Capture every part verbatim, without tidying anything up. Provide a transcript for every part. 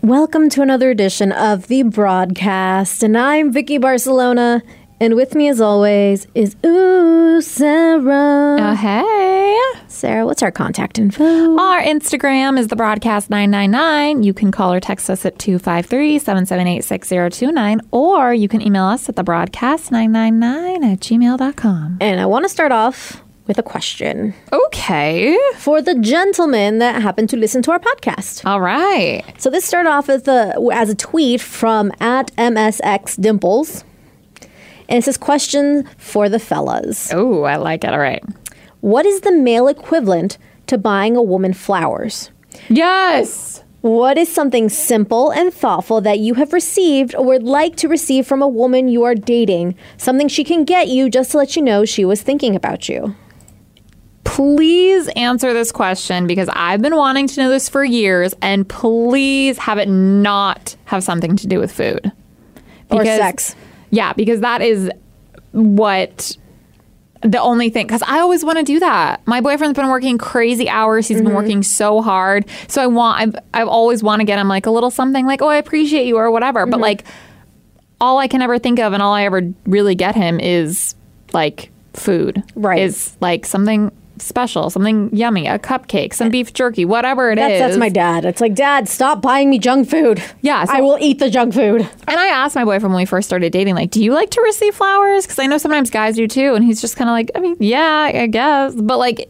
Welcome to another edition of The Broadcast, and I'm Vicky Barcelona, and with me as always is, ooh, Sarah. Uh, hey. Sarah, what's our contact info? Our Instagram is The Broadcast nine nine nine. You can call or text us at two five three, seven seven eight, six zero two nine, or you can email us at the broadcast nine nine nine at gmail dot com. And I want to start off with a question. Okay. For the gentleman that happened to listen to our podcast. All right. So this started off as a, as a tweet from at M S X Dimples. And it says, question for the fellas. Oh, I like it. All right. What is the male equivalent to buying a woman flowers? Yes. What is something simple and thoughtful that you have received or would like to receive from a woman you are dating? Something she can get you just to let you know she was thinking about you. Please answer this question because I've been wanting to know this for years, and please have it not have something to do with food. Because, or sex. Yeah, because that is what the only thing, because I always want to do that. My boyfriend's been working crazy hours. He's mm-hmm. been working so hard. So I want, I've, I've always want to get him like a little something like, oh, I appreciate you or whatever. Mm-hmm. But like all I can ever think of and all I ever really get him is like food. Right. Is like something special, something yummy, a cupcake, some beef jerky, whatever it that's, is. That's my dad. It's like, Dad, stop buying me junk food. Yeah. So, I will eat the junk food. And I asked my boyfriend when we first started dating, like, do you like to receive flowers? Because I know sometimes guys do too. And he's just kind of like, I mean, yeah, I guess. But like,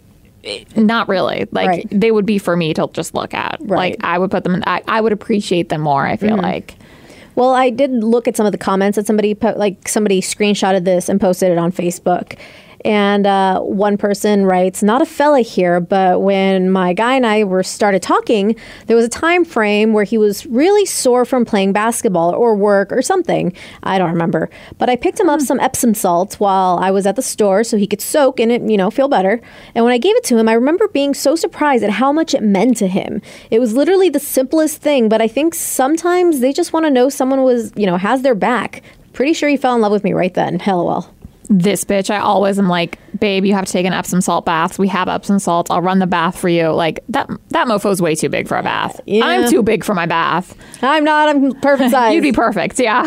not really. Like, right. They would be for me to just look at. Right. Like, I would put them in, I, I would appreciate them more, I feel mm-hmm. like. Well, I did look at some of the comments that somebody put, like somebody screenshotted this and posted it on Facebook. And uh, one person writes, not a fella here, but when my guy and I were started talking, there was a time frame where he was really sore from playing basketball or work or something. I don't remember. But I picked him up some Epsom salts while I was at the store so he could soak in it, you know, feel better. And when I gave it to him, I remember being so surprised at how much it meant to him. It was literally the simplest thing, but I think sometimes they just want to know someone was, you know, has their back. Pretty sure he fell in love with me right then. LOL. This bitch, I always am like, babe, you have to take an Epsom salt bath. We have Epsom salts. I'll run the bath for you. Like, that that mofo's way too big for a bath. Yeah. I'm too big for my bath. I'm not. I'm perfect size. You'd be perfect, yeah.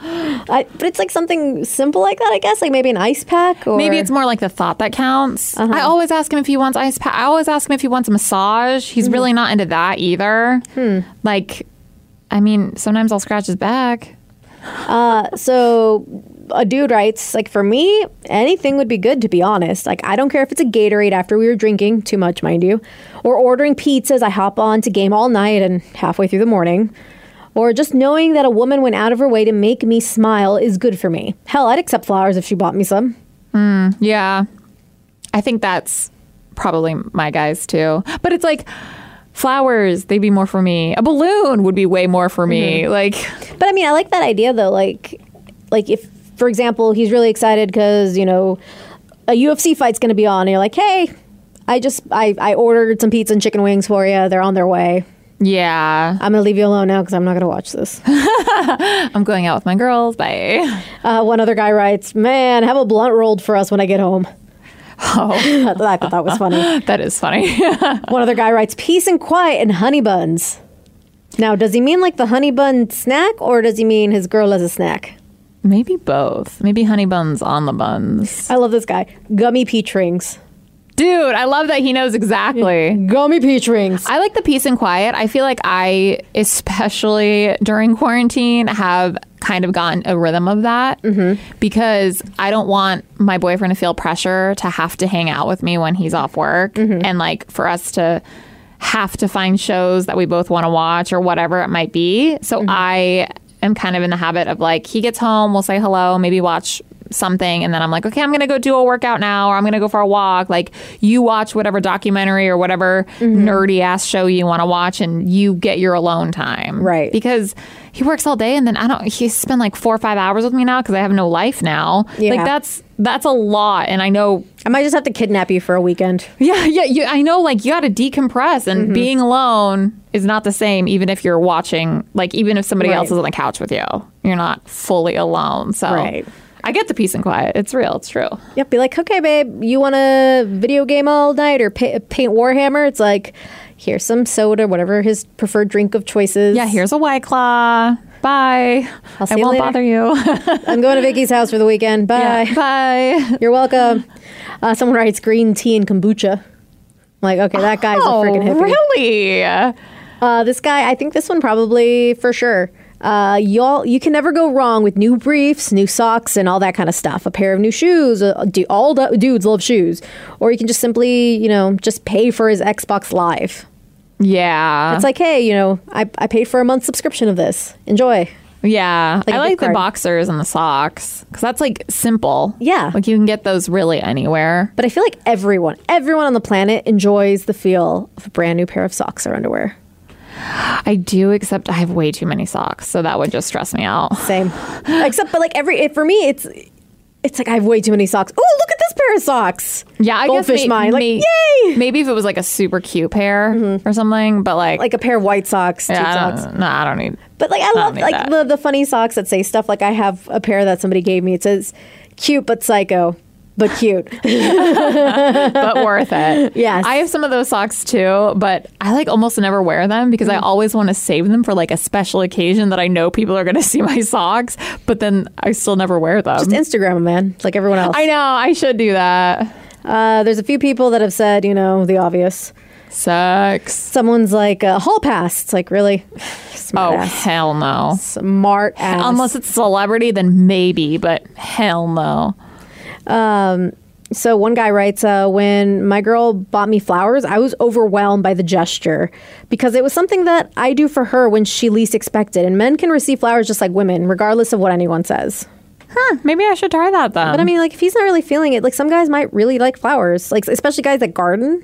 I, but it's like something simple like that, I guess. Like maybe an ice pack? Or maybe it's more like the thought that counts. Uh-huh. I always ask him if he wants ice pack. I always ask him if he wants a massage. He's mm-hmm. really not into that either. Hmm. Like, I mean, sometimes I'll scratch his back. Uh, so... A dude writes, like, for me, anything would be good, to be honest. Like, I don't care if it's a Gatorade after we were drinking, too much, mind you, or ordering pizzas. I hop on to game all night and halfway through the morning, or just knowing that a woman went out of her way to make me smile is good for me. Hell, I'd accept flowers if she bought me some. Mm, yeah. I think that's probably my guys, too. But it's like... Flowers, they'd be more for me. A balloon would be way more for me. Mm-hmm. Like, but I mean, I like that idea, though. Like, like if... For example, he's really excited because, you know, a U F C fight's going to be on. And you're like, hey, I just, I, I ordered some pizza and chicken wings for you. They're on their way. Yeah. I'm going to leave you alone now because I'm not going to watch this. I'm going out with my girls. Bye. Uh, one other guy writes, man, have a blunt rolled for us when I get home. Oh. I thought that was funny. That is funny. One other guy writes, peace and quiet and honey buns. Now, does he mean like the honey bun snack or does he mean his girl as a snack? Maybe both. Maybe honey buns on the buns. I love this guy. Gummy peach rings. Dude, I love that he knows exactly. Gummy peach rings. I like the peace and quiet. I feel like I, especially during quarantine, have kind of gotten a rhythm of that mm-hmm. because I don't want my boyfriend to feel pressure to have to hang out with me when he's off work mm-hmm. and like for us to have to find shows that we both want to watch or whatever it might be. So mm-hmm. I... I'm kind of in the habit of like, he gets home, we'll say hello, maybe watch something. And then I'm like, okay, I'm going to go do a workout now, or I'm going to go for a walk. Like you watch whatever documentary or whatever mm-hmm. nerdy ass show you want to watch and you get your alone time. Right. Because he works all day and then I don't, he's spent like four or five hours with me now because I have no life now. Yeah. Like that's, that's a lot. And I know I might just have to kidnap you for a weekend. Yeah. Yeah. You, I know like you got to decompress and mm-hmm. being alone is not the same. Even if you're watching, like even if somebody right. else is on the couch with you, you're not fully alone. So right. I get the peace and quiet. It's real. It's true. Yep. Be like, okay, babe, you want to video game all night or pa- paint Warhammer? It's like, here's some soda, whatever his preferred drink of choice is. Yeah, here's a White Claw. Bye. I'll see I you won't later. bother you. I'm going to Vicky's house for the weekend. Bye. Yeah, bye. You're welcome. Uh, someone writes green tea and kombucha. I'm like, okay, that guy's Oh, a freaking hippie. really? Uh, this guy, I think this one probably for sure. Uh, y'all, you can never go wrong with new briefs, new socks, and all that kind of stuff. A pair of new shoes. Uh, do, all du- dudes love shoes. Or you can just simply, you know, just pay for his Xbox Live. Yeah. It's like, hey, you know, I, I paid for a month's subscription of this. Enjoy. Yeah. Like I a like gift the card. boxers and the socks because that's like simple. Yeah. Like you can get those really anywhere. But I feel like everyone, everyone on the planet enjoys the feel of a brand new pair of socks or underwear. I do, except I have way too many socks. So that would just stress me out. Same. Except, but like every, it, for me, it's, it's like I have way too many socks. Oh, look at this pair of socks. Yeah, I Goldfish guess may- mine. Like, may- yay! Maybe if it was like a super cute pair or something, but like, Like a pair of white socks, tube yeah, I socks. don't, no, I don't need. But like I don't love need like that. the, the funny socks that say stuff like I have a pair that somebody gave me. It says cute but psycho, but cute. but worth it. Yes. I have some of those socks too, but I like almost never wear them because I always want to save them for like a special occasion that I know people are going to see my socks, but then I still never wear them. Just Instagram 'em, man, like everyone else. I know, I should do that. Uh, there's a few people that have said, you know, the obvious. Sucks. Someone's like a hall pass. It's like really smart Oh, ass. hell no. Smart ass. Unless it's a celebrity, then maybe, but hell no. So one guy writes, uh, when my girl bought me flowers, I was overwhelmed by the gesture because it was something that I do for her when she least expected. And men can receive flowers just like women, regardless of what anyone says. Huh, maybe I should try that then. But I mean, like, if he's not really feeling it, like, some guys might really like flowers, like, especially guys that garden.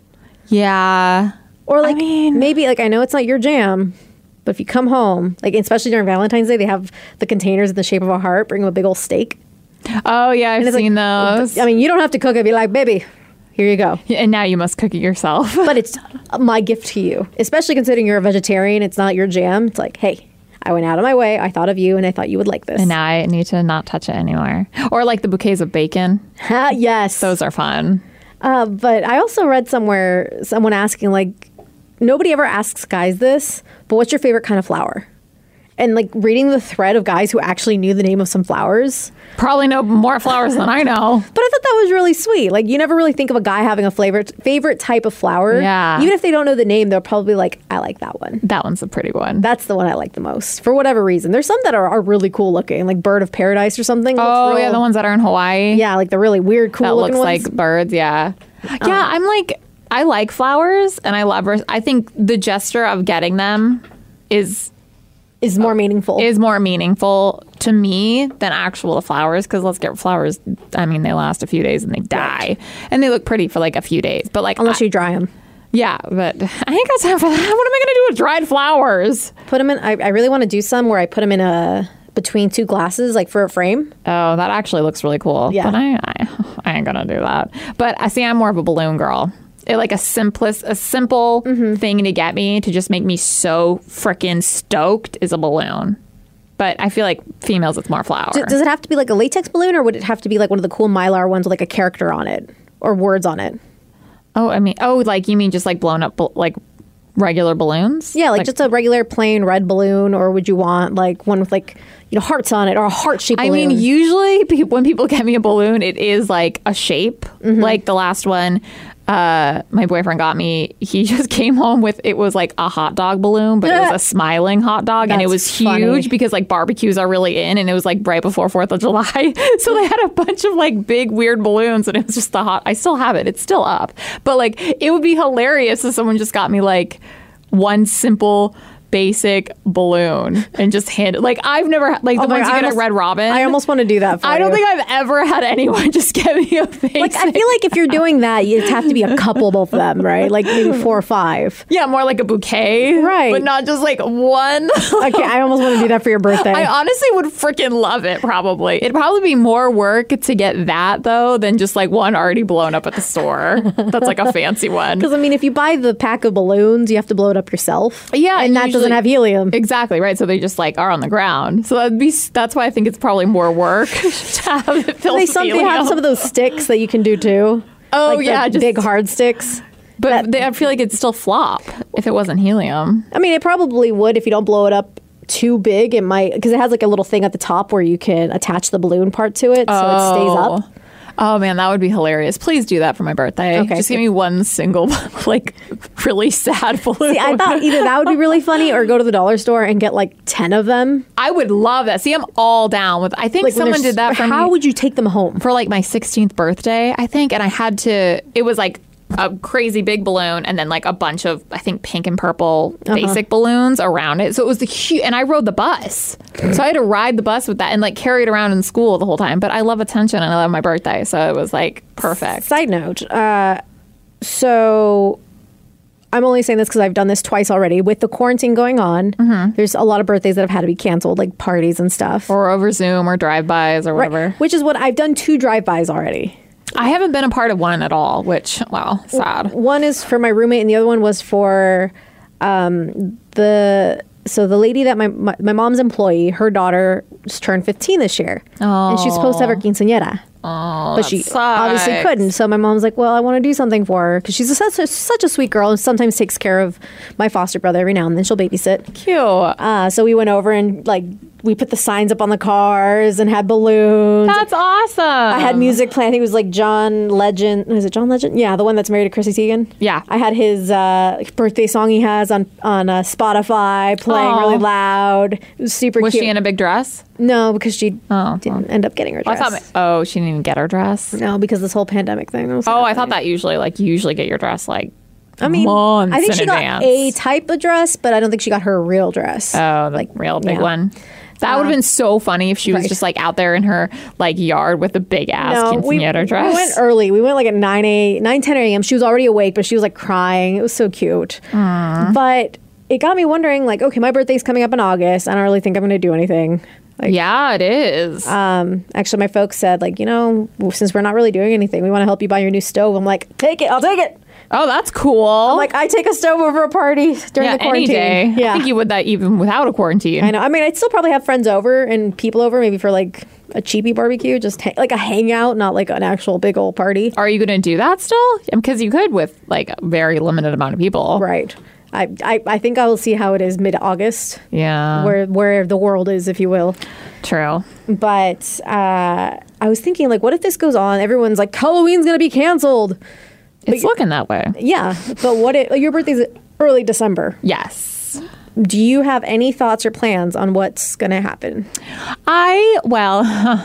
yeah. Or, like, mean- maybe, like, I know it's not your jam, but if you come home, like, especially during Valentine's Day, they have the containers in the shape of a heart, bring them a big old steak. Oh, yeah, I've And it's seen like, those. I mean, you don't have to cook it. Be like, baby, here you go. And now you must cook it yourself. But it's my gift to you, especially considering you're a vegetarian. It's not your jam. It's like, hey, I went out of my way. I thought of you, and I thought you would like this. And now I need to not touch it anymore. Or like the bouquets of bacon. Ha, yes. Those are fun. Uh, but I also read somewhere someone asking, like, nobody ever asks guys this, but what's your favorite kind of flower? And, like, reading the thread of guys who actually knew the name of some flowers. Probably know more flowers than I know. But I thought that was really sweet. Like, you never really think of a guy having a favorite favorite type of flower. Yeah. Even if they don't know the name, they'll probably be like, I like that one. That one's a pretty one. That's the one I like the most for whatever reason. There's some that are, are really cool looking, like Bird of Paradise or something. oh, Looks yeah, real- the ones that are in Hawaii. Yeah, like the really weird, cool That looking looks ones. like birds, yeah. Yeah, I'm like, I like flowers and I love, res- I think the gesture of getting them is is more meaningful. is more meaningful to me than actual flowers because let's get flowers, I mean, they last a few days and they die. And they look pretty for like a few days. But like, Unless I- you dry them. yeah, but I ain't got time for that. What am I going to do with dried flowers? Put them in. I, I really want to do some where I put them in a between two glasses, like for a frame. Oh, that actually looks really cool. Yeah. But I, I, I ain't gonna do that. But I see I'm more of a balloon girl. It, like a simplest, a simple thing to get me to just make me so freaking stoked is a balloon. But I feel like females, it's more flower. D- does it have to be like a latex balloon, or would it have to be like one of the cool Mylar ones with like a character on it or words on it? oh, I mean, oh, like you mean just like blown up, bal- like regular balloons? Yeah, like, just a regular plain red balloon, or would you want like one with like you know hearts on it or a heart shaped I balloon? mean, usually pe- when people get me a balloon, it is like a shape. Mm-hmm. Like the last one, uh, my boyfriend got me. He just came home with it was like a hot dog balloon, but it was a smiling hot dog, and it That's was funny. huge because like barbecues are really in, and it was like right before Fourth of July, so they had a bunch of like big weird balloons, and it was just the hot. I still have it; it's still up, but like it would be hilarious if someone just got me like one simple basic balloon and just hand it. Like I've never had like the Oh my ones God, you I get at almost- Red Robin. I almost want to do that for I don't you. think I've ever had anyone just get me a basic. Like, I feel like if you're doing that, you'd have to be a couple, both of them, right? Like maybe four or five. yeah, more like a bouquet, Right. But not just like one. Okay, I almost want to do that for your birthday. I honestly would freaking love it. Probably, it'd probably be more work to get that though than just like one already blown up at the store. That's like a fancy one. Because I mean, if you buy the pack of balloons, you have to blow it up yourself. Yeah, and and that usually- doesn't have helium. Exactly right. So they just like are on the ground. So that'd be that's why I think it's probably more work to have it filled They with some they helium. have some of those sticks that you can do too. Oh, Like the yeah, just- big hard sticks. But that- they, I feel like it'd still flop if it wasn't helium. I mean, it probably would if you don't blow it up too big. It might, because it has like a little thing at the top where you can attach the balloon part to it, so it stays up. Oh man, that would be hilarious. Please do that for my birthday. Okay. Just give me one single, like, really sad balloon. See, I thought either that would be really funny or go to the dollar store and get like ten of them. I would love that. See, I'm all down with. I think Like when someone they're did that s- for How me would you take them home? for like my sixteenth birthday, I think, and I had to. It was like a crazy big balloon and then like a bunch of, I think, pink and purple basic balloons around it. So it was the huge, and I rode the bus. So I had to ride the bus with that and like carry it around in school the whole time. But I love attention and I love my birthday. So it was like perfect. Side note, uh, so I'm only saying this because I've done this twice already. With the quarantine going on, there's a lot of birthdays that have had to be canceled, like parties and stuff. Or over Zoom or drive-bys or whatever. Right. Which is what I've done two drive-bys already. I haven't been a part of one at all, which, wow, sad. One is for my roommate, and the other one was for um, the so the lady that my, my my mom's employee. Her daughter just turned fifteen this year, and she's supposed to have her quinceañera. Oh, But she obviously couldn't. So my mom's like, well, I want to do something for her because she's a, such, a, such a sweet girl and sometimes takes care of my foster brother every now and then. She'll babysit. Cute. Uh, so we went over and like we put the signs up on the cars and had balloons. That's awesome. I had music playing. I think it was like John Legend. Is it John Legend? Yeah, the one that's married to Chrissy Teigen. Yeah. I had his uh, birthday song he has on on uh, Spotify playing Aw. really loud. It was super Was cute. she in a big dress? No, because she Oh, didn't end up getting her I dress. thought, oh, she didn't even get her dress. No, because this whole pandemic thing. was Oh, I happening. thought that usually, like, you usually get your dress like I mean, months I think in she advance. got a type of dress, but I don't think she got her real dress. Oh, like real big yeah. one. That would have been so funny if she was Right. just like out there in her like yard with a big ass we, quinceañera dress. we went early. We went like at nine a nine ten a.m. She was already awake, but she was like crying. It was so cute. But it got me wondering, like, okay, my birthday's coming up in August. I don't really think I'm going to do anything. Like, Yeah, it is. um, actually, my folks said, like, you know, since we're not really doing anything, we want to help you buy your new stove. I'm like, take it. I'll take it. oh, that's cool. I'm like, I take a stove over a party during yeah, the quarantine. any day. Yeah. I think you would that even without a quarantine. I know. I mean, I'd still probably have friends over and people over, maybe for like a cheapy barbecue, just ha- like a hangout, not like an actual big old party. Are you going to do that still? Because you could with like a very limited amount of people. Right. I, I, I think I will see how it is mid August, Yeah. where where the world is, if you will. True. But uh, I was thinking, like, what if this goes on? Everyone's like, Halloween's gonna be canceled. It's looking that way. Yeah, but what if your birthday's early December? Yes. Do you have any thoughts or plans on what's gonna happen? I, well,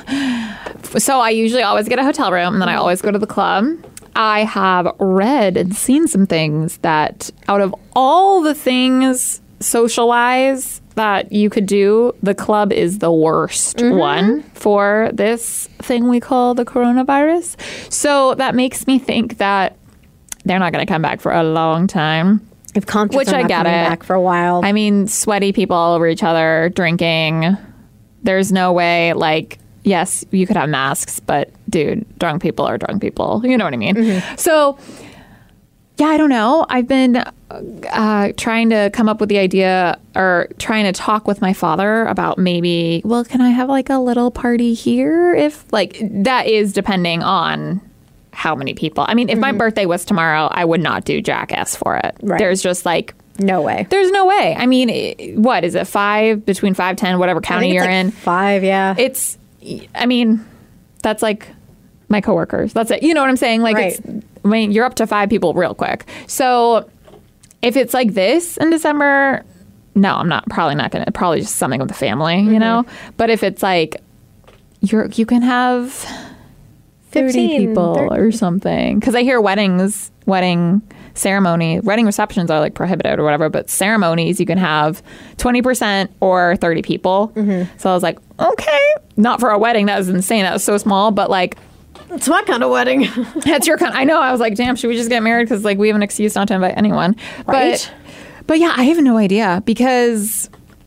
so I usually always get a hotel room and then I always go to the club. I have read and seen some things that out of all the things socialize that you could do, the club is the worst one for this thing we call the coronavirus. So that makes me think that they're not going to come back for a long time. If concerts Which are I not get coming it. back for a while, I mean, sweaty people all over each other, drinking. There's no way, like, yes, you could have masks, but dude, drunk people are drunk people. You know what I mean? So, yeah, I don't know. I've been uh, trying to come up with the idea or trying to talk with my father about maybe, well, can I have like a little party here? If, like, that is depending on how many people. I mean, if my birthday was tomorrow, I would not do Jackass for it. Right. There's just like, no way. there's no way. I mean, i- what is it? Five, between five, ten, whatever I county think it's you're like in. five, yeah. It's, I mean, that's like my coworkers. That's it. You know what I'm saying? Like, Right. it's, I mean, you're up to five people real quick. So if it's like this in December, no, I'm not, probably not going to, probably just something with the family, you know? But if it's like, you're, you can have thirty fifteen, people thirty. or something. Because I hear weddings, wedding ceremony, wedding receptions are like prohibited or whatever, but ceremonies you can have twenty percent or thirty people. So I was like, okay, not for a wedding. That was insane. That was so small, but like, It's my kind of wedding. that's your kind. I know. I was like, damn, should we just get married? Because like we have an excuse not to invite anyone. Right. But, but yeah, I have no idea because.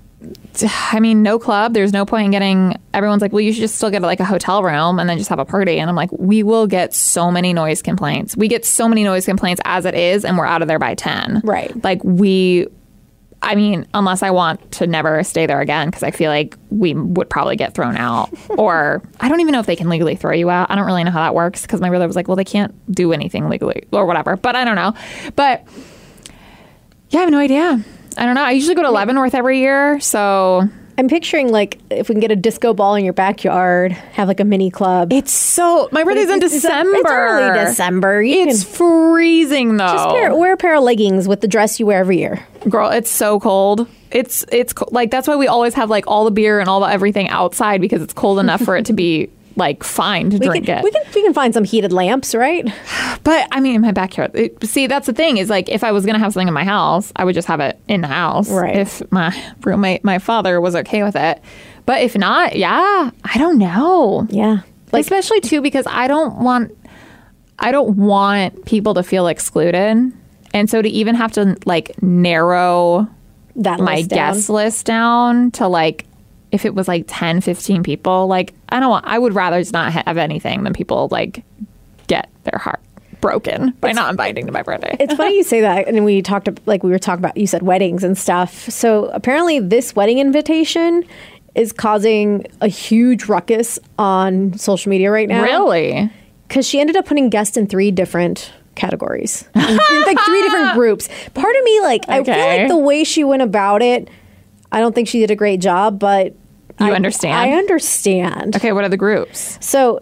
I mean, no club. There's no point in getting. Everyone's like, well, you should just still get like a hotel room and then just have a party. And I'm like, we will get so many noise complaints. We get so many noise complaints as it is, and we're out of there by ten. Right. Like we, I mean, unless I want to never stay there again, because I feel like we would probably get thrown out. Or I don't even know if they can legally throw you out. I don't really know how that works, because my brother was like, well, they can't do anything legally or whatever. But I don't know. But yeah, I have no idea. I don't know. I usually go to Leavenworth every year. So I'm picturing like if we can get a disco ball in your backyard, have like a mini club. it's so, my birthday's in It's- it's- December. It's early December. You It's can freezing though. just pair, wear a pair of leggings with the dress you wear every year. Girl, it's so cold. It's it's co- like that's why we always have like all the beer and all the everything outside, because it's cold enough for it to be like fine to We drink can, it. we can we can find some heated lamps, right? But I mean, in my backyard. It, see, that's the thing is like if I was gonna have something in my house, I would just have it in the house. Right. If my roommate, my father, was okay with it. But if not, yeah, I don't know. Yeah. Like, especially too because I don't want I don't want people to feel excluded, and so to even have to like narrow That my list down. guest list down to like if it was like ten, fifteen people, like I don't want I would rather just not have anything than people like get their heart broken by not inviting to my birthday. It's funny you say that, and we talked like we were talking about. You said weddings and stuff. So apparently, this wedding invitation is causing a huge ruckus on social media right now. Really? Because she ended up putting guests in three different categories, in, in like three different groups. Part of me, like, I feel Okay. like the way she went about it, I don't think she did a great job, but You I understand? I understand. Okay, what are the groups? So,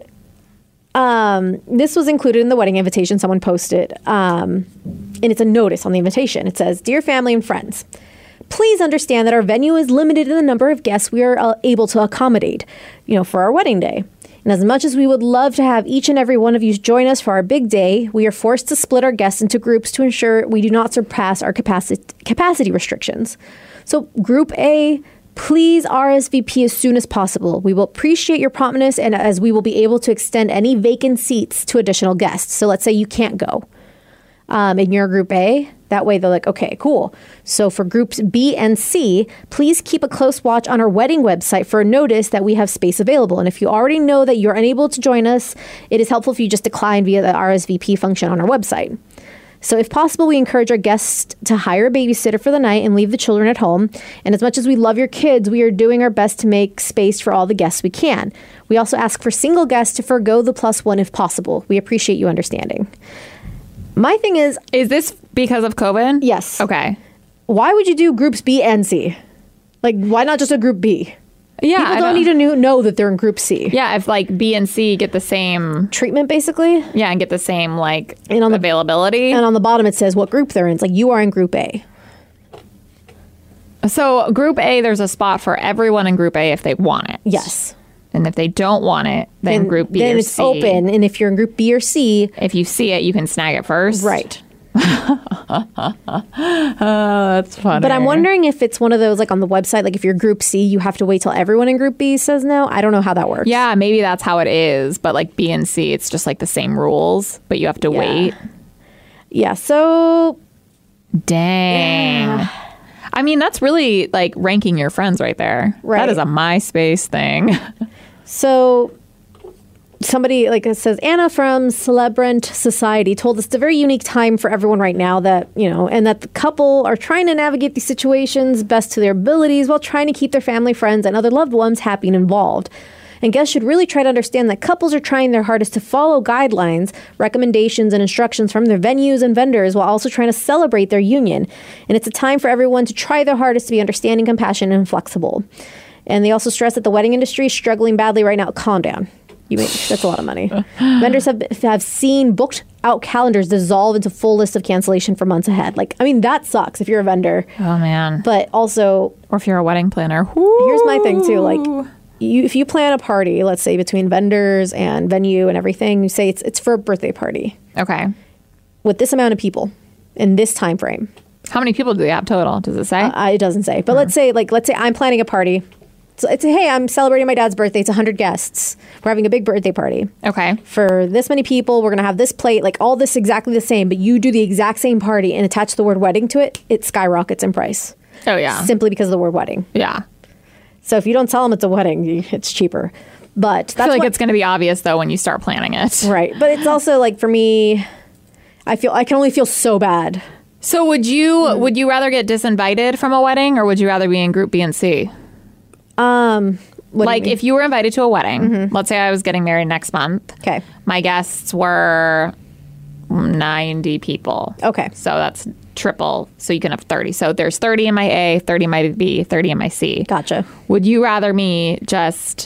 um, this was included in the wedding invitation someone posted, um, and it's a notice on the invitation. It says, "Dear family and friends, please understand that our venue is limited in the number of guests we are uh, able to accommodate, you know, for our wedding day. And as much as we would love to have each and every one of you join us for our big day, we are forced to split our guests into groups to ensure we do not surpass our capacity capacity restrictions. So, Group A, please R S V P as soon as possible. We will appreciate your promptness, and as we will be able to extend any vacant seats to additional guests. So let's say you can't go um, and you're Group A. That way they're like, okay, cool. So for Groups B and C, please keep a close watch on our wedding website for a notice that we have space available. And if you already know that you're unable to join us, it is helpful if you just decline via the R S V P function on our website. So if possible, we encourage our guests to hire a babysitter for the night and leave the children at home. And as much as we love your kids, we are doing our best to make space for all the guests we can. We also ask for single guests to forgo the plus one if possible. We appreciate you understanding." My thing is, Is this because of COVID? yes. Okay. Why would you do groups B and C? Like, why not just a group B? Yeah. People I don't need to knew, know that they're in group C. Yeah, if like B and C get the same, Treatment, basically. yeah, and get the same like And on the- availability. And on the bottom, it says what group they're in. It's like, you are in group A. So Group A, there's a spot for everyone in Group A if they want it. Yes. And if they don't want it, then And Group B then or it's C. open. And if you're in group B or C, If you see it, you can snag it first. right. That's funny. But I'm wondering if it's one of those, like on the website, like if you're group C, you have to wait till everyone in group B says no. I don't know how that works. Yeah, maybe that's how it is. But like B and C, it's just like the same rules, but you have to Yeah. wait. Yeah. So, Dang. I mean, that's really like ranking your friends right there. Right. That is a MySpace thing. so somebody like it says, Anna from Celebrant Society told us it's a very unique time for everyone right now that, you know, and that the couple are trying to navigate these situations best to their abilities while trying to keep their family, friends, and other loved ones happy and involved. And guests should really try to understand that couples are trying their hardest to follow guidelines, recommendations, and instructions from their venues and vendors while also trying to celebrate their union. And it's a time for everyone to try their hardest to be understanding, compassionate, and flexible. And they also stress that the wedding industry is struggling badly right now. Calm down. You make, that's a lot of money. Vendors have have seen booked out calendars dissolve into full list of cancellation for months ahead. Like, I mean, that sucks if you're a vendor. Oh, man. But also, Or if you're a wedding planner. here's my thing too. Like, you, if you plan a party, let's say between vendors and venue and everything, you say it's it's for a birthday party Okay. with this amount of people in this time frame. How many people do they have total? Does it say? Uh, it doesn't say, but let's say like let's say I'm planning a party. So it's hey, I'm celebrating my dad's birthday. It's one hundred guests. We're having a big birthday party. okay. For this many people, we're going to have this plate, like all this exactly the same, but you do the exact same party and attach the word wedding to it, it skyrockets in price. Oh, yeah. Simply because of the word wedding. Yeah. So if you don't tell them it's a wedding, you- it's cheaper. But that's I feel like what- it's going to be obvious, though, when you start planning it. right. But it's also like for me, I feel I can only feel so bad So would you mm. would you rather get disinvited from a wedding, or would you rather be in group B and C? Um, what like you if you were invited to a wedding, mm-hmm. let's say I was getting married next month. Okay. My guests were ninety people. Okay. So that's triple. So you can have thirty. So there's thirty in my A, thirty in my B, thirty in my C. Gotcha. Would you rather me just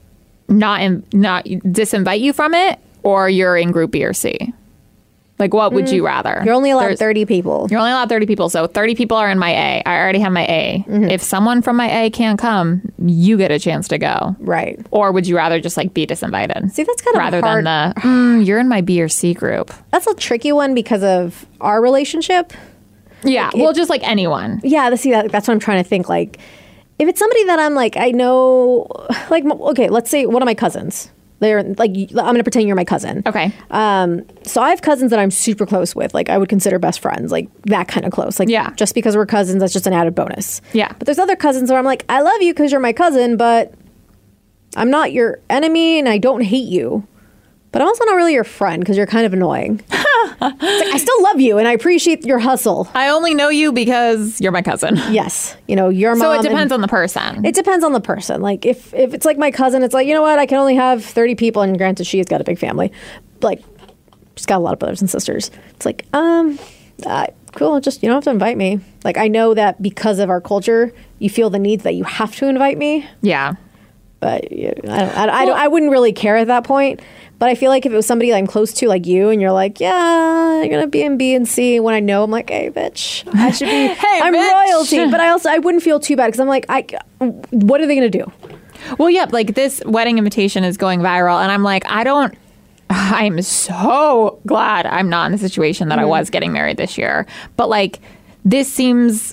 not in, not disinvite you from it, or you're in group B or C? Like, what would mm, you rather? You're only allowed There's, thirty people. You're only allowed thirty people. So thirty people are in my A. I already have my A. Mm-hmm. If someone from my A can't come, you get a chance to go. Right. Or would you rather just like be disinvited? See, that's kind of rather hard. than the mm, you're in my B or C group. That's a tricky one because of our relationship. Yeah. Like, well, it, just like anyone. Yeah. See, that, that's what I'm trying to think. Like, if it's somebody that I'm like, I know, like, okay, let's say one of my cousins. They're like, I'm going to pretend you're my cousin. Okay. Um, so I have cousins that I'm super close with. Like I would consider best friends, like that kind of close. Like yeah. just because we're cousins, that's just an added bonus. Yeah. But there's other cousins where I'm like, I love you because you're my cousin, but I'm not your enemy and I don't hate you. But I'm also not really your friend because you're kind of annoying. It's like, I still love you and I appreciate your hustle. I only know you because you're my cousin. Yes. You know, your mom. So it depends on the person. It depends on the person. Like if, if it's like my cousin, it's like, you know what? I can only have thirty people. And granted, she's got a big family. Like she's got a lot of brothers and sisters. It's like, um, uh, cool. Just, you don't have to invite me. Like I know that because of our culture, you feel the need that you have to invite me. Yeah. But you know, I, don't, I, I, don't, I wouldn't really care at that point. But I feel like if it was somebody I'm close to, like you, and you're like, yeah, you're going to be in B and C, when I know, I'm like, hey, bitch, I should be, hey, I'm bitch. royalty. But I also, I wouldn't feel too bad because I'm like, I, what are they going to do? Well, yeah, like this wedding invitation is going viral. And I'm like, I don't, I'm so glad I'm not in the situation that mm-hmm. I was getting married this year. But like, this seems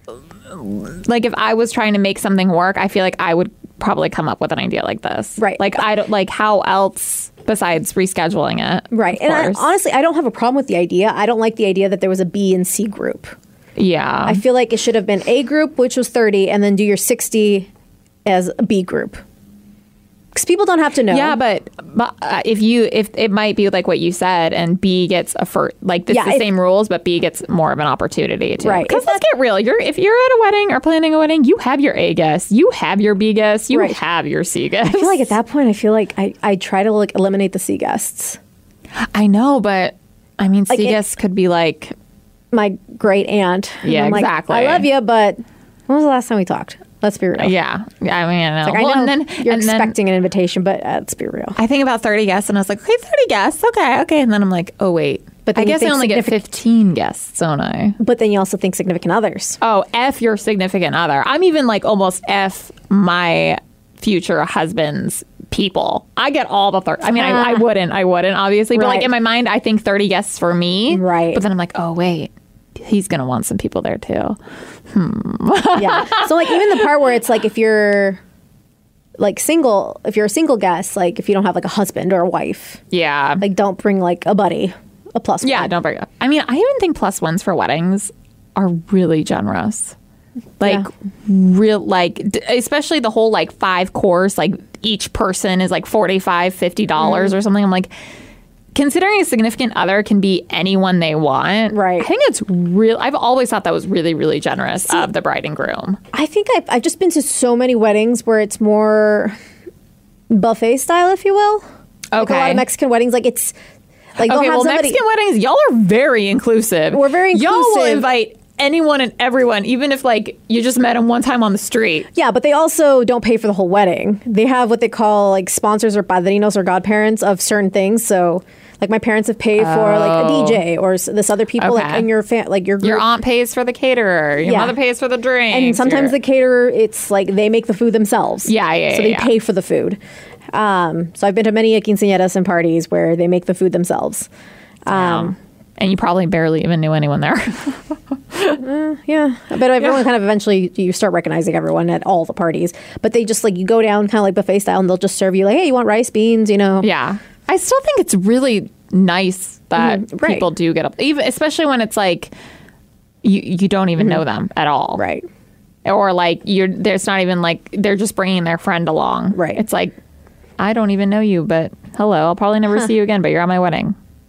like if I was trying to make something work, I feel like I would probably come up with an idea like this. Right. Like, I don't, like, how else besides rescheduling it? Right. And I, honestly, I don't have a problem with the idea. I don't like the idea that there was a B and C group. Yeah. I feel like it should have been A group, which was thirty, and then do your sixty as a B group. Because people don't have to know. Yeah, but, but uh, if you, if it might be like what you said, and B gets a first, like it's yeah, the if, same rules, but B gets more of an opportunity to. Right. Because let's get real. You're if you're at a wedding or planning a wedding, you have your A guests, you have your B guests, you right. have your C guests. I feel like at that point, I feel like I, I try to like eliminate the C guests. I know, but I mean, like C it, guests could be like my great aunt. Yeah, I'm exactly. Like, I love you, but when was the last time we talked? Let's be real. Yeah. I mean, I know. Like, well, I know and then, you're and expecting then, an invitation, but uh, let's be real. I think about thirty guests, and I was like, okay, thirty guests. Okay, okay. And then I'm like, oh, wait. But I guess I only get fifteen guests, don't I? But then you also think significant others. Oh, F your significant other. I'm even like almost F my future husband's people. I get all the thirty. I mean, I, I wouldn't. I wouldn't, obviously. But right. like in my mind, I think thirty guests for me. Right. But then I'm like, oh, wait. He's going to want some people there, too. Hmm. Yeah. So, like, even the part where it's like if you're, like, single, if you're a single guest, like, if you don't have, like, a husband or a wife. Yeah. Like, don't bring, like, a buddy, a plus one. Yeah, don't bring I mean, I even think plus ones for weddings are really generous. Like, yeah. real, like, d- especially the whole, like, five course, like, each person is, like, forty-five dollars, fifty dollars mm. or something. I'm like... Considering a significant other can be anyone they want, right? I think it's real. I've always thought that was really, really generous See, of the bride and groom. I think I've, I've just been to so many weddings where it's more buffet style, if you will. Okay. Like a lot of Mexican weddings, like it's like okay. Have well, somebody, Mexican weddings, y'all are very inclusive. We're very inclusive. Y'all will invite anyone and everyone, even if like you just met them one time on the street. Yeah, but they also don't pay for the whole wedding. They have what they call like sponsors or padrinos or godparents of certain things. So. Like my parents have paid oh. for like a D J or this other people okay. like in your fa- like your group. Your aunt pays for the caterer. Your yeah. mother pays for the drinks. And sometimes your... the caterer, it's like they make the food themselves. Yeah, yeah, So they yeah. pay for the food. Um, so I've been to many quinceañeras and parties where they make the food themselves. Um, and you probably barely even knew anyone there. uh, yeah, but everyone yeah. kind of eventually you start recognizing everyone at all the parties. But they just like you go down kind of like buffet style, and they'll just serve you like, hey, you want rice, beans, you know? Yeah. I still think it's really nice that mm-hmm. right. people do get up, even especially when it's like you you don't even mm-hmm. know them at all, right? Or like you're there's not even like they're just bringing their friend along, right? It's like I don't even know you, but hello, I'll probably never huh. see you again, but you're at my wedding.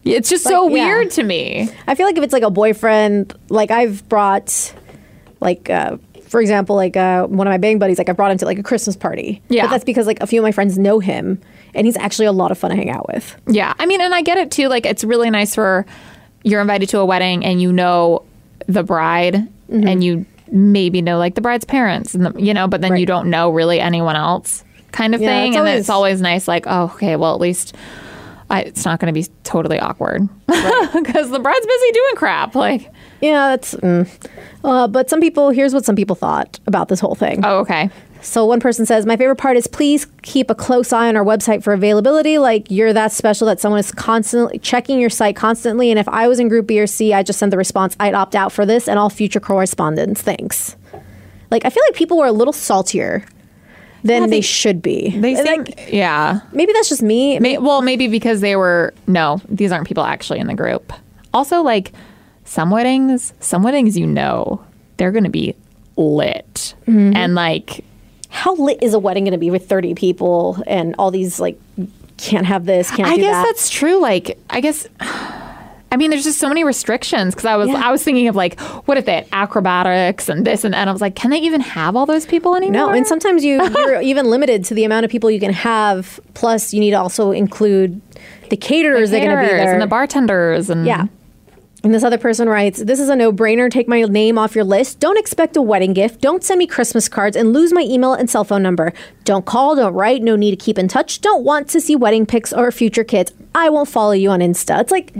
It's just so Like, yeah. weird to me. I feel like if it's like a boyfriend, like I've brought, like, uh, for example, like uh, one of my bang buddies, like I brought him to like a Christmas party. Yeah. But that's because like a few of my friends know him and he's actually a lot of fun to hang out with. Yeah. I mean, and I get it too. Like, it's really nice for you're invited to a wedding and you know the bride Mm-hmm. and you maybe know like the bride's parents, and the, you know, but then Right. you don't know really anyone else kind of Yeah, thing. it's And always- it's always nice, like, oh, okay, well, at least I, it's not going to be totally awkward because the bride's busy doing crap. Like, Yeah, that's. Mm. Uh, but some people, here's what some people thought about this whole thing. oh, okay. So one person says, my favorite part is please keep a close eye on our website for availability. Like you're that special that someone is constantly checking your site constantly. And if I was in group B or C, I just send the response, I'd opt out for this and all future correspondence. Thanks. Like, I feel like people were a little saltier than Yeah, they, they- should be. They And, think, like, yeah. maybe that's just me. May, well, maybe because they were, no, these aren't people actually in the group. Also, like, some weddings, some weddings, you know, they're going to be lit. Mm-hmm. And, like, How lit is a wedding going to be with thirty people and all these, like, can't have this, can't I do guess that? that's true. Like, I guess, I mean, there's just so many restrictions because I was, Yeah. I was thinking of, like, what if they had acrobatics and this and that? And I was like, can they even have all those people anymore? No, and sometimes you, you're even limited to the amount of people you can have. Plus, you need to also include the caterers that are going to be Caterers there. and the bartenders and Yeah. And this other person writes, this is a no-brainer. Take my name off your list. Don't expect a wedding gift. Don't send me Christmas cards and lose my email and cell phone number. Don't call. Don't write. No need to keep in touch. Don't want to see wedding pics or future kids. I won't follow you on Insta. It's like,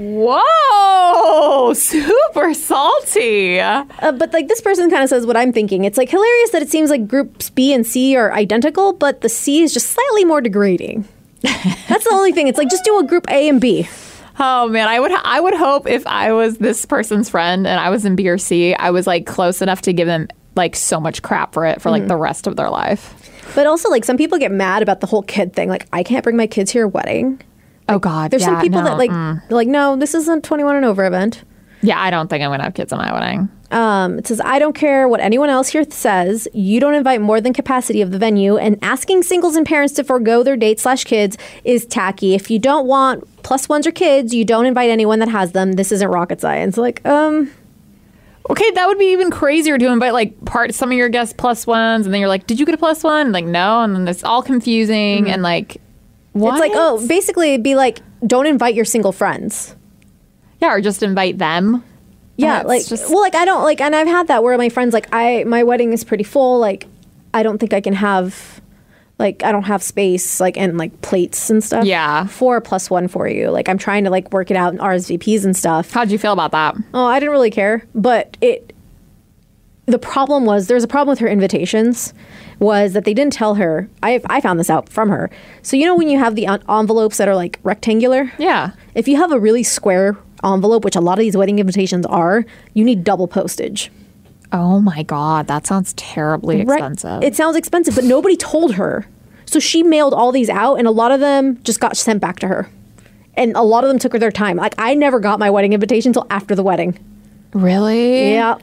Whoa, super salty. uh, but like this person kind of says what I'm thinking. It's like hilarious that it seems like groups B and C are identical, but the C is just slightly more degrading. That's the only thing. It's like just do a group A and B. Oh man, I would I would hope if I was this person's friend and I was in B or C, I was like close enough to give them like so much crap for it for like the rest of their life. But also like some people get mad about the whole kid thing. Like I can't bring my kids to your wedding. Oh God, There's some yeah, people no, that like mm. like no, this isn't twenty-one and over event. Yeah, I don't think I'm gonna have kids at my wedding. Um, it says, I don't care what anyone else here says. You don't invite more than capacity of the venue, and asking singles and parents to forego their date slash kids is tacky. If you don't want plus ones or kids, you don't invite anyone that has them. This isn't rocket science. Like, um, Okay, that would be even crazier to invite like part some of your guests plus ones, and then you're like, did you get a plus one? Like, no, and then it's all confusing and like, what? it's like, oh, basically it'd be like, don't invite your single friends. yeah, or just invite them. Yeah, That's like, just- well, like, I don't, like, and I've had that where my friends, like, I, my wedding is pretty full. Like, I don't think I can have, like, I don't have space, like, and, like, plates and stuff. Yeah. For a plus one for you. Like, I'm trying to, like, work it out in R S V Ps and stuff. How'd you feel about that? Oh, I didn't really care. But it, the problem was, there's a problem with her invitations, was that they didn't tell her. I, I found this out from her. So, you know, when you have the en- envelopes that are, like, rectangular? Yeah. If you have a really square envelope, which a lot of these wedding invitations are, you need double postage. Oh my God, that sounds terribly expensive. It sounds expensive, but nobody told her. So she mailed all these out, and a lot of them just got sent back to her. And a lot of them took her their time. Like, I never got my wedding invitation until after the wedding. Really? Yeah.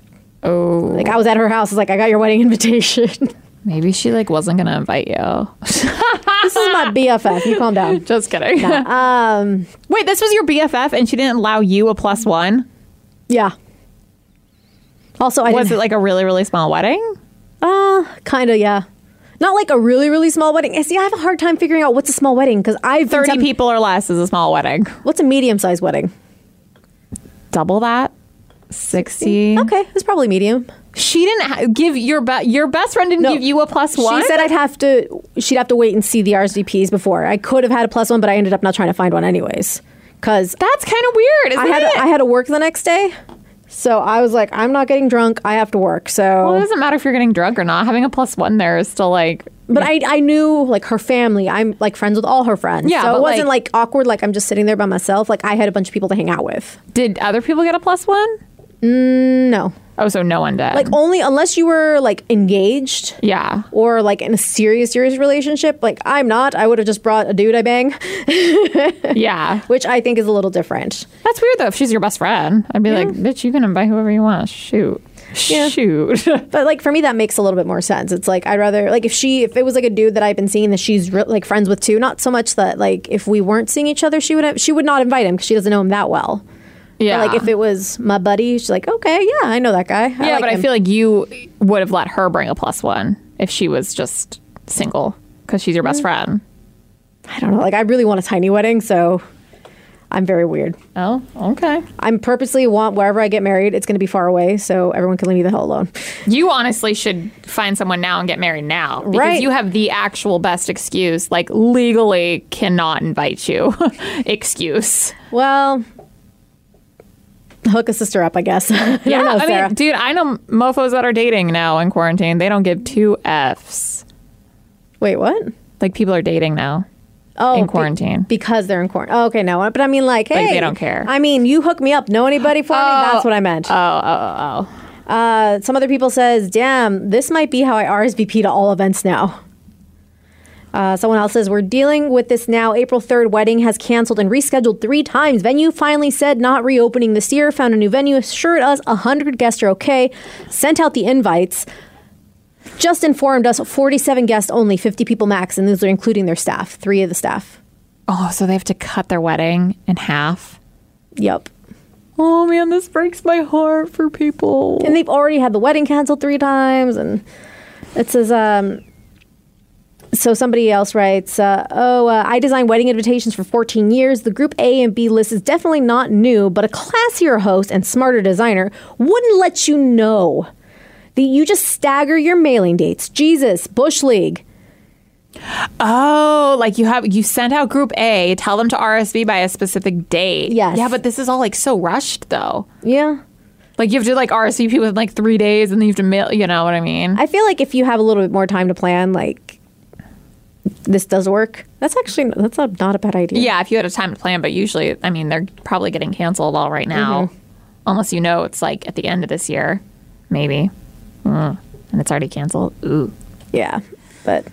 Oh. Like, I was at her house. I was like, I got your wedding invitation. Maybe she like wasn't gonna invite you. This is my B F F. You calm down. Just kidding. Um, Wait, this was your B F F and she didn't allow you a plus one? yeah. Also, I Was didn't, it like a really, really small wedding? uh, kind of, yeah. Not like a really, really small wedding. See, I have a hard time figuring out what's a small wedding because I've been thirty tem- people or less is a small wedding. What's a medium-sized wedding? Double that? sixty? Okay, it's probably medium. She didn't ha- give your be- your best friend didn't No. give you a plus one? She said I'd have to. She'd have to wait and see the R S V Ps before. I could have had a plus one, but I ended up not trying to find one anyways. Because That's kind of weird, isn't I had it? I had to work the next day, so I was like, I'm not getting drunk. I have to work. So, Well, it doesn't matter if you're getting drunk or not. Having a plus one there is still like... but I I knew like her family. I'm like friends with all her friends. Yeah, so but, it wasn't like- like, awkward. Like I'm just sitting there by myself. Like I had a bunch of people to hang out with. Did other people get a plus one? No, Oh, so no one did. like only unless you were like engaged. yeah. Or like in a serious, serious relationship. Like I'm not. I would have just brought a dude I bang, Yeah. which I think is a little different. That's weird though. If she's your best friend, I'd be like, bitch, you can invite whoever you want. Shoot. Yeah. Shoot. But like for me, that makes a little bit more sense. It's like I'd rather like if she if it was like a dude that I've been seeing that she's re- like friends with too. Not so much that like if we weren't seeing each other, she would have, she would not invite him because she doesn't know him that well. Yeah. But like if it was my buddy, she's like, okay, yeah, I know that guy. I yeah, like but him. I feel like you would have let her bring a plus one if she was just single because she's your best friend. I don't know. Like I really want a tiny wedding, so I'm very weird. Oh, okay. I'm purposely want wherever I get married, it's going to be far away, so everyone can leave me the hell alone. You honestly should find someone now and get married now. Because Right. you have the actual best excuse. Like, legally cannot invite you. Excuse. Well, hook a sister up, I guess. I Yeah, don't know, I Sarah. mean, dude, I know mofos that are dating now in quarantine. They don't give two Fs. Wait, what? Like, people are dating now. Oh, in quarantine. Be- because they're in quarantine. Oh, okay, no. But I mean, like, hey. Like, they don't care. I mean, you hook me up. Know anybody for me? That's what I meant. Oh, oh, oh. Uh, some other people says, damn, this might be how I R S V P to all events now. Uh, someone else says, we're dealing with this now. April third wedding has canceled and rescheduled three times. Venue finally said not reopening this year. Found a new venue. Assured us one hundred guests are okay. Sent out the invites. Just informed us forty-seven guests only, fifty people max. And those are including their staff. Three of the staff. Oh, so they have to cut their wedding in half? Yep. Oh, man, this breaks my heart for people. And they've already had the wedding canceled three times. And it says, um, so somebody else writes, uh, oh, uh, I designed wedding invitations for fourteen years. The group A and B list is definitely not new, but a classier host and smarter designer wouldn't let you know. The, you just stagger your mailing dates. Jesus, Bush League. Oh, like you have you sent out group A, tell them to R S V by a specific date. Yes. Yeah, but this is all like so rushed though. Yeah. Like you have to like R S V P within like three days and then you have to mail, you know what I mean? I feel like if you have a little bit more time to plan, like this does work. That's actually, that's a, not a bad idea. Yeah, if you had a time to plan, but usually, I mean, they're probably getting canceled all right now. Mm-hmm. Unless you know it's like at the end of this year, maybe. Mm. And it's already canceled. Ooh. Yeah. But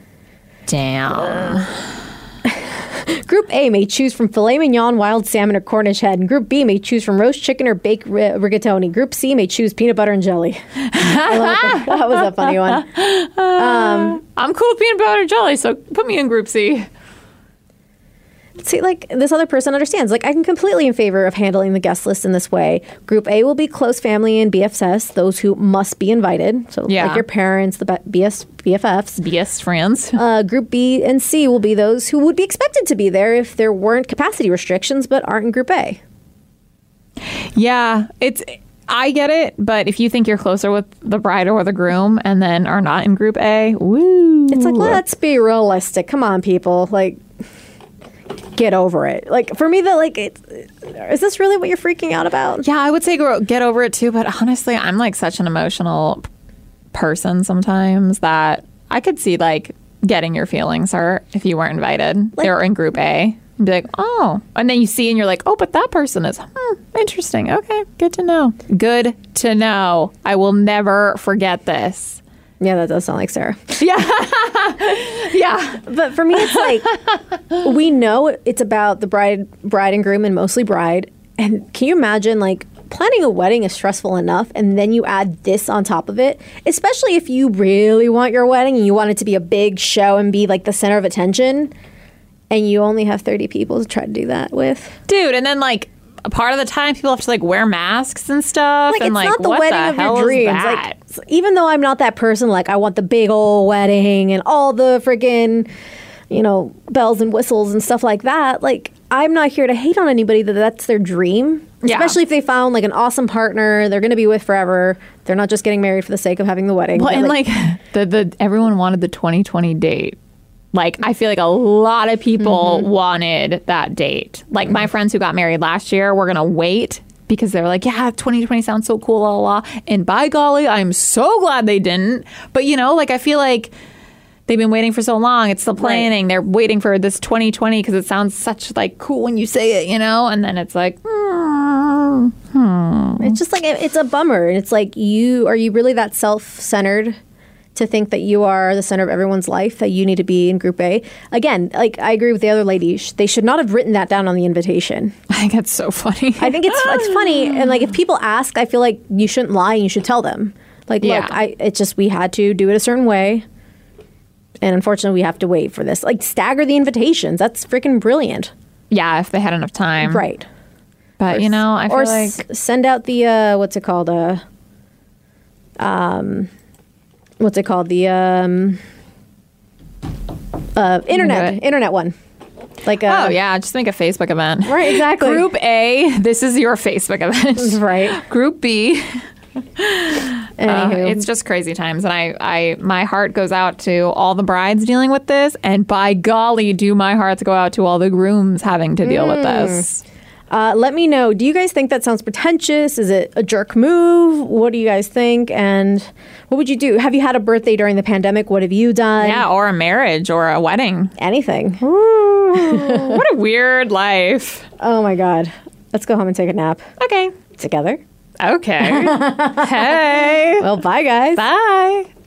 Damn. Group A may choose from filet mignon, wild salmon, or Cornish hen. And Group B may choose from roast chicken or baked ri- rigatoni. Group C may choose peanut butter and jelly. I love it. That was a funny one. Um, I'm cool with peanut butter and jelly, so put me in group C. See, like, this other person understands. Like, I'm completely in favor of handling the guest list in this way. Group A will be close family and B F S, those who must be invited. So, Yeah. like your parents, the B S, B F Fs. B S friends. Uh, group B and C will be those who would be expected to be there if there weren't capacity restrictions, but aren't in Group A. Yeah, it's. I get it, but if you think you're closer with the bride or the groom and then are not in group A, woo. It's like, let's be realistic. Come on, people. Like, get over it. Like, for me, that like, it's, is this really what you're freaking out about? Yeah, I would say grow, get over it too, but honestly, I'm like such an emotional person sometimes that I could see like getting your feelings hurt if you weren't invited. Like- They're in group A. And be like, oh. And then you see and you're like, oh, but that person is, hmm, interesting. Okay, good to know. Good to know. I will never forget this. Yeah, that does sound like Sarah. Yeah. Yeah. But for me, it's like, we know it's about the bride, bride and groom, and mostly bride. And can you imagine, like, planning a wedding is stressful enough, and then you add this on top of it, especially if you really want your wedding and you want it to be a big show and be like the center of attention, and you only have thirty people to try to do that with. Dude, and then like a part of the time people have to like wear masks and stuff. Like, and it's like not the what wedding the of hell your is dreams. that? Like, even though I'm not that person, like, I want the big old wedding and all the freaking, you know, bells and whistles and stuff like that. Like, I'm not here to hate on anybody that that's their dream. Yeah. Especially if they found like an awesome partner they're going to be with forever. They're not just getting married for the sake of having the wedding. Well, But, and like the the everyone wanted the twenty twenty date. Like, I feel like a lot of people Mm-hmm. wanted that date. Like, my friends who got married last year were going to wait because they were like, yeah, twenty twenty sounds so cool, la, la, la. And by golly, I'm so glad they didn't. But, you know, like, I feel like they've been waiting for so long. It's the planning. Right. They're waiting for this twenty twenty because it sounds such, like, cool when you say it, you know? And then it's like, hmm. hmm. It's just like, it's a bummer. And it's like, you, are you really that self-centered to think that you are the center of everyone's life, that you need to be in group A. Again, like I agree with the other lady. Sh- They should not have written that down on the invitation. I think it's so funny. I think it's it's funny, and like if people ask, I feel like you shouldn't lie and you should tell them. Like, Yeah. look, I it's just we had to do it a certain way, and unfortunately, we have to wait for this. Like, stagger the invitations. That's freaking brilliant, Yeah, if they had enough time. right? But, you know, I feel Or like... s- send out the uh, what's it called? Uh, um, what's it called? The um, uh, internet it. internet one. Like, uh, Oh, yeah, just make a Facebook event. right, exactly. Group A, this is your Facebook event. right. Group B, uh, Anywho, it's just crazy times. And I, I, my heart goes out to all the brides dealing with this. And by golly, do my hearts go out to all the grooms having to deal with this. Uh, let me know. Do you guys think that sounds pretentious? Is it a jerk move? What do you guys think? And what would you do? Have you had a birthday during the pandemic? What have you done? Yeah, or a marriage or a wedding. Anything. What a weird life. Oh my God. Let's go home and take a nap Okay. together. Okay. Hey. Well, bye, guys. Bye.